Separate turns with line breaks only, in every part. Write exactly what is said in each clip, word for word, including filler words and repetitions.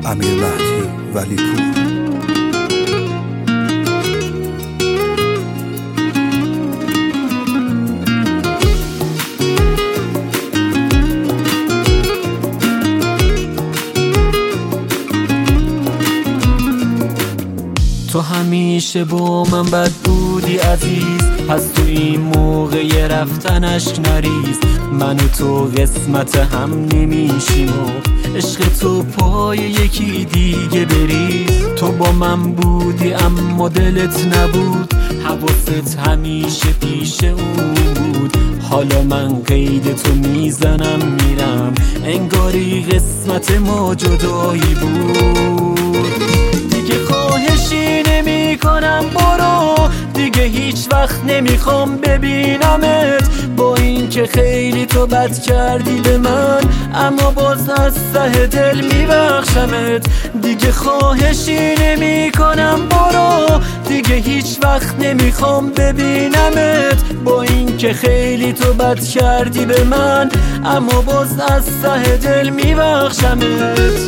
امیر مهدی ولی پور.
تو همیشه با من بد بودی عزیز، پس تو این موقع رفتن اشک نریز. من و تو قسمت هم نمیشیم و عشق تو پای یکی دیگه بریز. تو با من بودی اما دلت نبود، حواست همیشه پیش اون بود. حالا من قید تو میزنم میرم، انگاری قسمت ما جدایی بود. دیگه خواهشی نمی کنم برو، دیگه هیچ وقت نمیخوام ببینمت. با این که خیلی تو بد کردی به من، اما باز از ته دل میبخشمت. دیگه خواهشی نمی کنم برو، دیگه هیچ وقت نمیخوام ببینمت. با این که خیلی تو بد کردی به من، اما باز از ته دل میبخشمت.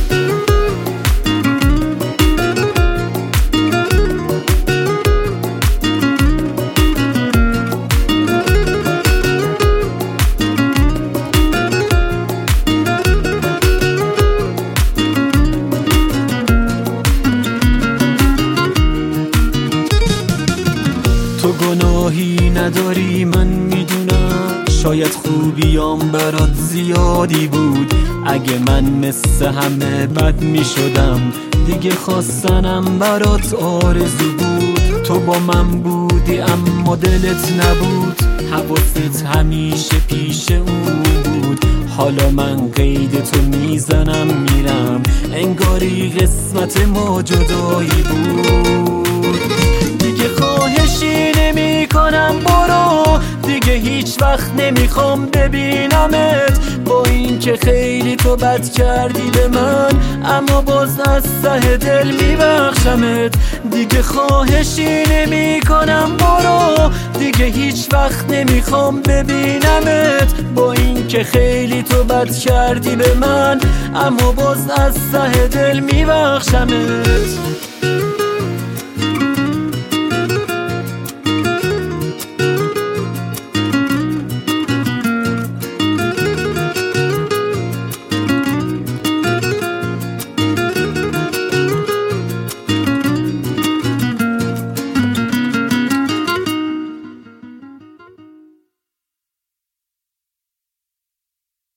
تو گناهی نداری من میدونم، شاید خوبیام برات زیادی بود. اگه من مثل همه بد میشدم، دیگه خواستنم برات آرزو بود. تو با من بودی اما دلت نبود، حواست همیشه پیش اون بود. حالا من قید تو میزنم میرم، انگاری قسمت ما جدایی بود. دیگه خواهشی نمی کنم برو، دیگه هیچ وقت نمیخوام ببینمت. با این که خیلی تو بد کردی به من، اما باز از ته دل میبخشمت. دیگه خواهشی نمی کنم برو، دیگه هیچ وقت نمیخوام ببینمت. با این که خیلی تو بد کردی به من، اما باز از ته دل میبخشمت.